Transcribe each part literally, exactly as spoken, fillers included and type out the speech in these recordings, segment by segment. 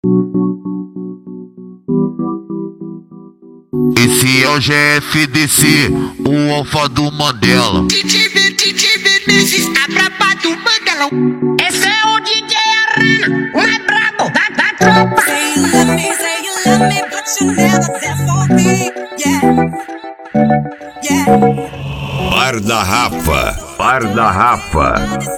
Esse é o G F D C, o alfa do Mandela. D J B, D J B, desses a braba do Mandelão. Esse é o D J Arena, o mais brabo da, da tropa. Say you love me, say you love me, but you never there for me. Yeah, yeah. Bar da Rafa, Bar da Rafa.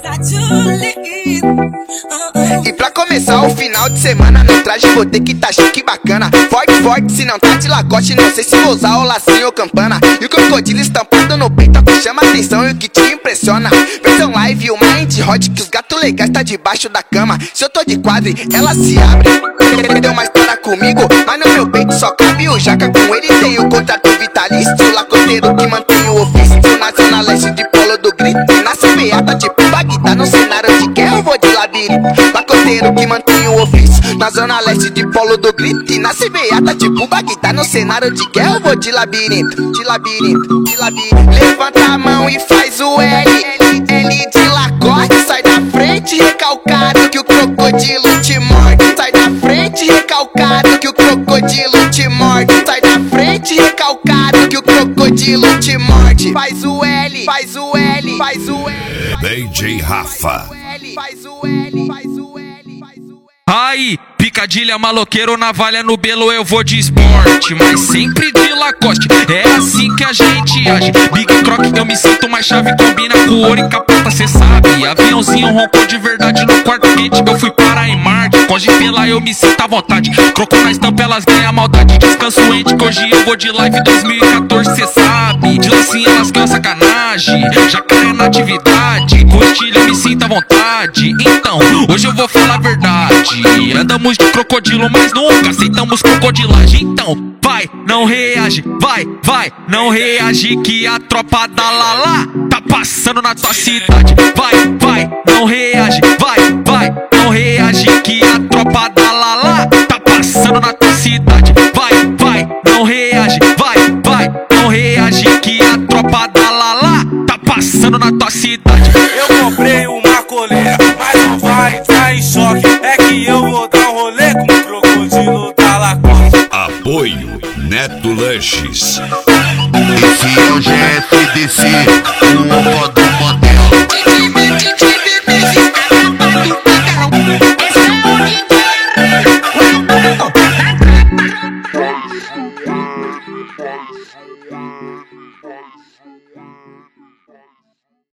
E pra começar o final de semana, no traje vou ter que tá chique e bacana. Forte, forte, se não tá de lacoste, não sei se vou usar o lacinho ou campana. E o crocodilo estampado no peito, que chama atenção e o que te impressiona. Versão live, o mind hot, que os gatos legais tá debaixo da cama. Se eu tô de quadre, ela se abre. Deu uma história comigo, mas no meu peito só cabe o jaca. Com ele tem o contrato vitalício, lacoteiro que mantém o ofício. Na zona leste de Polo do Grito, na semeada tipo Bagdá. No cenário de guerra eu vou de labirinto, lacoteiro que mantém o ofício. Na zona leste de Polo do Grito, e na semeada tipo Bagdá. No cenário de guerra eu vou de labirinto, de labirinto, de labirinto. Levanta a mão e faz o L, L, L de lacoste. Sai da frente recalcado que o crocodilo te morde. Sai da frente recalcado que o crocodilo te morde. Sai da frente recalcado que o crocodilo te morde. Faz o L, faz o L, faz o L. D J Rafa. Faz o L, faz o L, faz o L. Aí, picadilha, maloqueiro, navalha no belo, eu vou de esporte, mas sempre de Lacoste, é assim que a gente age. Big Croc, eu me sinto mais chave, combina com ouro e capota, cê sabe. Aviãozinho roncou de verdade no quarto quente, eu fui para em Marte. Com Gipela eu me sinto à vontade, croco na estampa, elas ganham maldade. Descanso ente, que hoje eu vou de live dois mil e quatorze, cê sabe. De lacinha elas ganham sacanagem, jacaré na atividade. Com estilo eu me sinto à vontade, então, hoje eu vou falar a verdade. Andamos de crocodilo, mas nunca aceitamos crocodilagem. Então, vai, não reage, vai, vai, não reage que a tropa da Lala tá passando na tua cidade. Vai, vai, não reage, vai, vai, não reage que a tropa da Lala tá passando na tua cidade. Vai, vai, não reage, vai, vai, não reage que a tropa da Lala tá passando na tua cidade. Eu comprei uma coleira, mas não vai entrar em choque. É que eu vou dar um rolê com o crocodilo da Lacoste. Apoio Neto Lanches. Esse é o G F D C, o alfa